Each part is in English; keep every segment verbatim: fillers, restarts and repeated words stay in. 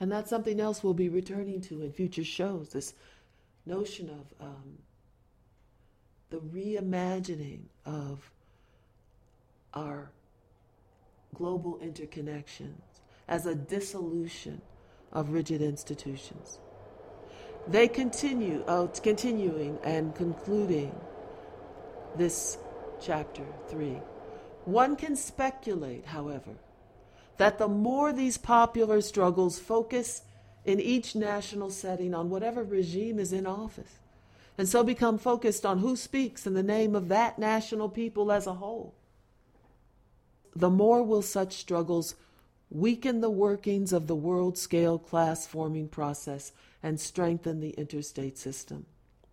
And that's something else we'll be returning to in future shows, this notion of um, the reimagining of our global interconnections as a dissolution of rigid institutions. They continue, uh, continuing and concluding this chapter three. One can speculate, however, that the more these popular struggles focus in each national setting on whatever regime is in office, and so become focused on who speaks in the name of that national people as a whole, the more will such struggles weaken the workings of the world-scale class-forming process and strengthen the interstate system.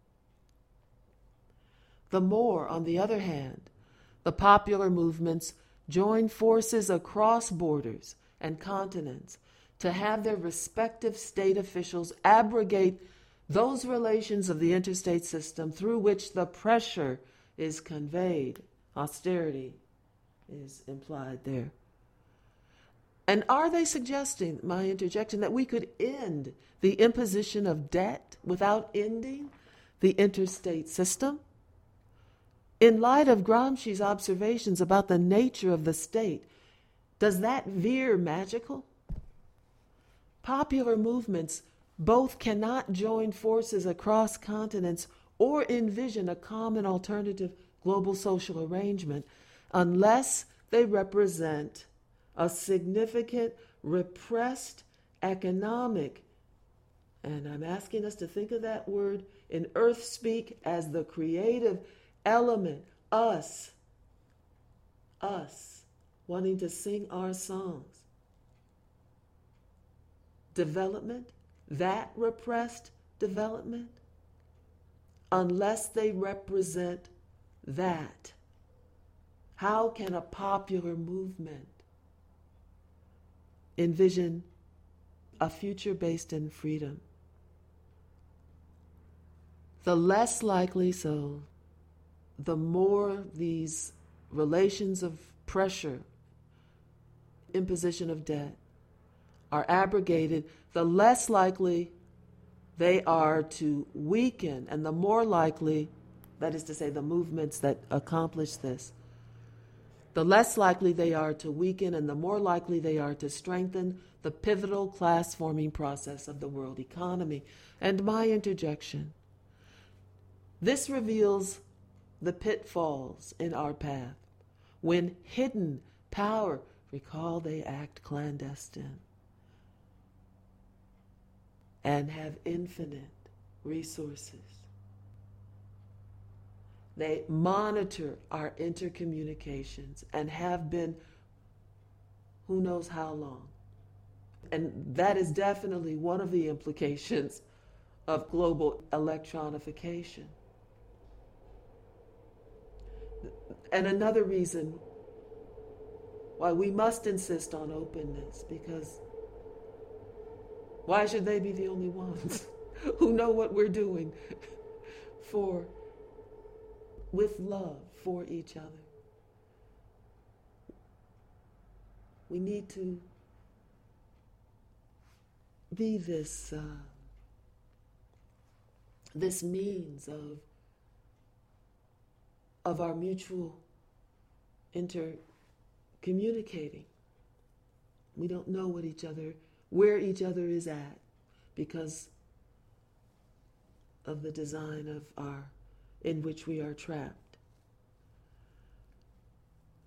The more, on the other hand, the popular movements join forces across borders and continents to have their respective state officials abrogate those relations of the interstate system through which the pressure is conveyed. Austerity is implied there. And are they suggesting, my interjection, that we could end the imposition of debt without ending the interstate system? In light of Gramsci's observations about the nature of the state, does that veer magical? Popular movements both cannot join forces across continents or envision a common alternative global social arrangement unless they represent a significant repressed economic, and I'm asking us to think of that word in earth speak as the creative element, us, us, wanting to sing our songs. Development, that repressed development, unless they represent that. How can a popular movement envision a future based in freedom? The less likely so, the more these relations of pressure, imposition of debt, are abrogated, the less likely they are to weaken, and the more likely, that is to say, the movements that accomplish this, the less likely they are to weaken and the more likely they are to strengthen the pivotal class-forming process of the world economy. And my interjection, this reveals the pitfalls in our path. When hidden power, recall they act clandestine and have infinite resources. They monitor our intercommunications and have been who knows how long. And that is definitely one of the implications of global electronification. And another reason why we must insist on openness, because why should they be the only ones who know what we're doing for, with love for each other? We need to be this uh, this means of of our mutual intercommunicating. We don't know what each other, where each other is at, because of the design of our, in which we are trapped.